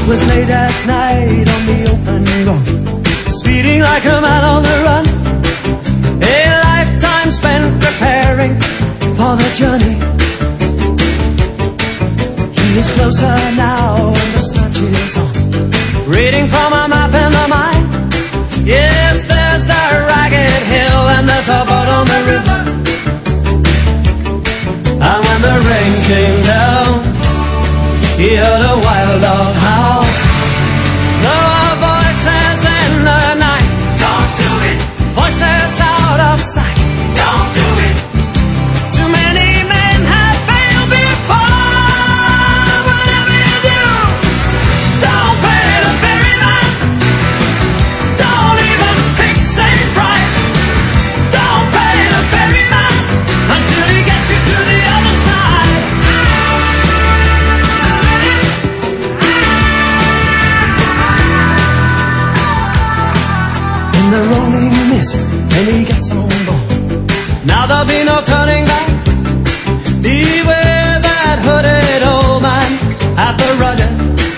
was late at night on the open road, speeding like a man on the run. A lifetime spent preparing for the journey. He is closer now and the search is on, reading from a map in the mind. Yes, there's the ragged hill and there's a boat on the river. And when the rain came down, he heard a wild dog howl. There were voices in the night. Don't do it. Voices out of sight. Don't do it. Too many men have failed before. Whatever you do, don't pay the ferryman. Don't even fix a price. Don't pay the ferryman until he gets you to the other side. In the rolling mist, when he gets on board, now there'll be no turning back. Beware that hooded old man at the rudder.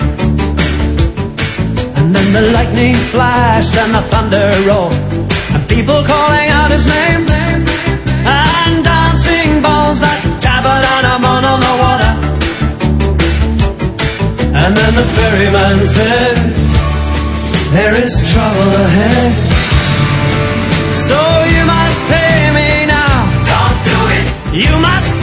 And then the lightning flashed and the thunder rolled, and people calling out his name, and dancing bones that jabbered on a moan on the water. And then the ferryman said, there is trouble ahead, so you must pay me now. Don't do it. You must